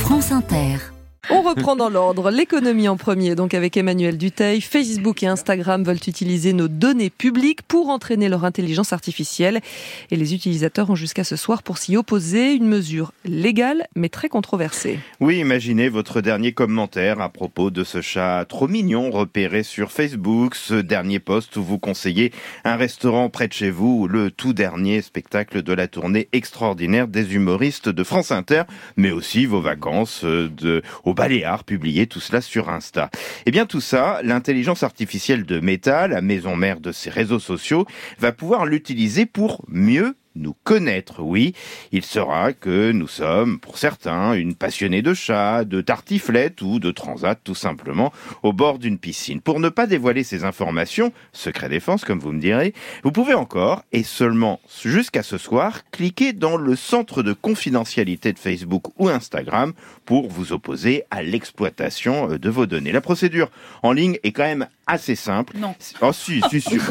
France Inter. On reprend dans l'ordre, l'économie en premier, donc avec Emmanuel Dutheil. Facebook et Instagram veulent utiliser nos données publiques pour entraîner leur intelligence artificielle. Et les utilisateurs ont jusqu'à ce soir pour s'y opposer, une mesure légale mais très controversée. Oui, imaginez votre dernier commentaire à propos de ce chat trop mignon repéré sur Facebook, ce dernier post où vous conseillez un restaurant près de chez vous, ou le tout dernier spectacle de la tournée extraordinaire des humoristes de France Inter, mais aussi vos vacances au Baléares, publié tout cela sur Insta. Et bien tout ça, l'intelligence artificielle de Meta, la maison mère de ces réseaux sociaux, va pouvoir l'utiliser pour mieux nous connaître. Oui, il saura que nous sommes, pour certains, une passionnée de chats, de tartiflettes ou de transat, tout simplement, au bord d'une piscine. Pour ne pas dévoiler ces informations, secret défense, comme vous me direz, vous pouvez encore, et seulement jusqu'à ce soir, cliquer dans le centre de confidentialité de Facebook ou Instagram pour vous opposer à l'exploitation de vos données. La procédure en ligne est quand même assez simple. Non. Oh si.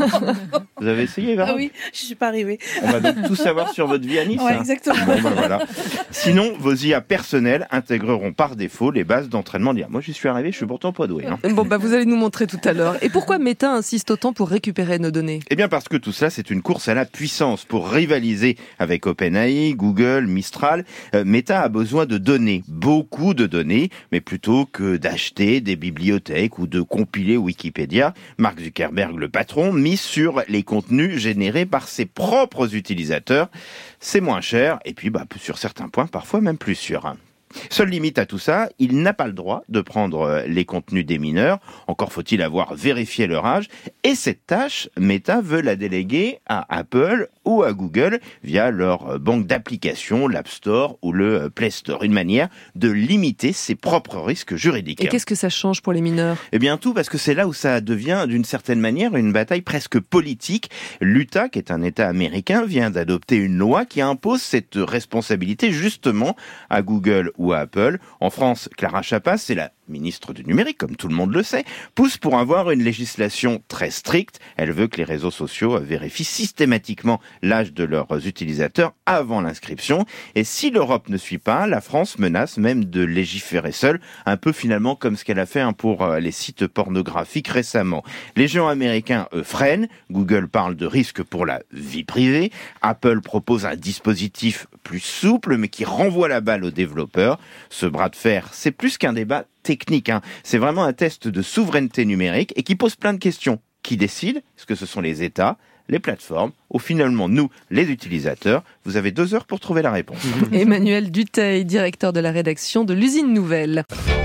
Vous avez essayé, Eva ? Ah oui, je suis pas arrivée. On va donc tout savoir sur votre vie à Nice. Ouais, exactement. Bon, ben voilà. Sinon, vos IA personnelles intégreront par défaut les bases d'entraînement d'IA. Moi, j'y suis arrivé, je suis pourtant pas doué. Bon, vous allez nous montrer tout à l'heure. Et pourquoi Meta insiste autant pour récupérer nos données ? Eh bien, parce que tout cela, c'est une course à la puissance. Pour rivaliser avec OpenAI, Google, Mistral, Meta a besoin de données, beaucoup de données, mais plutôt que d'acheter des bibliothèques ou de compiler Wikipédia, Mark Zuckerberg, le patron, mise sur les contenus générés par ses propres utilisateurs. C'est moins cher et puis sur certains points, parfois même plus sûr. Seule limite à tout ça, il n'a pas le droit de prendre les contenus des mineurs, encore faut-il avoir vérifié leur âge, et cette tâche, Meta veut la déléguer à Apple ou à Google via leur banque d'applications, l'App Store ou le Play Store, une manière de limiter ses propres risques juridiques. Et qu'est-ce que ça change pour les mineurs ? Eh bien tout, parce que c'est là où ça devient d'une certaine manière une bataille presque politique. L'Utah, qui est un État américain, vient d'adopter une loi qui impose cette responsabilité justement à Google ou à Apple. En France, Clara Chapas, c'est la ministre du numérique, comme tout le monde le sait, pousse pour avoir une législation très stricte. Elle veut que les réseaux sociaux vérifient systématiquement l'âge de leurs utilisateurs avant l'inscription. Et si l'Europe ne suit pas, la France menace même de légiférer seule, un peu finalement comme ce qu'elle a fait pour les sites pornographiques récemment. Les géants américains, eux, freinent. Google parle de risques pour la vie privée. Apple propose un dispositif plus souple, mais qui renvoie la balle aux développeurs. Ce bras de fer, c'est plus qu'un débat technique, C'est vraiment un test de souveraineté numérique et qui pose plein de questions. Qui décide ? Est-ce que ce sont les États, les plateformes ou finalement nous, les utilisateurs ? Vous avez 2 heures pour trouver la réponse. Emmanuel Dutheil, directeur de la rédaction de l'Usine Nouvelle.